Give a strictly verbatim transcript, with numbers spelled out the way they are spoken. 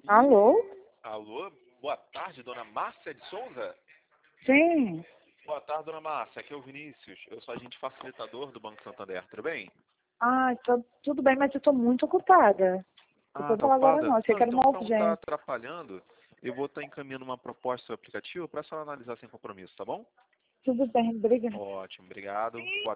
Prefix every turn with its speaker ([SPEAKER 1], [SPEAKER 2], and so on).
[SPEAKER 1] Alô?
[SPEAKER 2] Alô, boa tarde, dona Márcia de Souza?
[SPEAKER 1] Sim.
[SPEAKER 2] Boa tarde, dona Márcia, aqui é o Vinícius, eu sou agente facilitador do Banco Santander, tudo bem?
[SPEAKER 1] Ah, tô- tudo bem, mas eu estou muito ocupada. Eu
[SPEAKER 2] Ah,
[SPEAKER 1] tô
[SPEAKER 2] tá
[SPEAKER 1] falar agora
[SPEAKER 2] ocupada?
[SPEAKER 1] não, achei
[SPEAKER 2] Não,
[SPEAKER 1] que era
[SPEAKER 2] então
[SPEAKER 1] uma
[SPEAKER 2] para não estar
[SPEAKER 1] urgência.
[SPEAKER 2] atrapalhando, eu vou estar encaminhando uma proposta do aplicativo para só analisar sem compromisso, tá bom?
[SPEAKER 1] Tudo bem, obrigada.
[SPEAKER 2] Ótimo, obrigado. Boa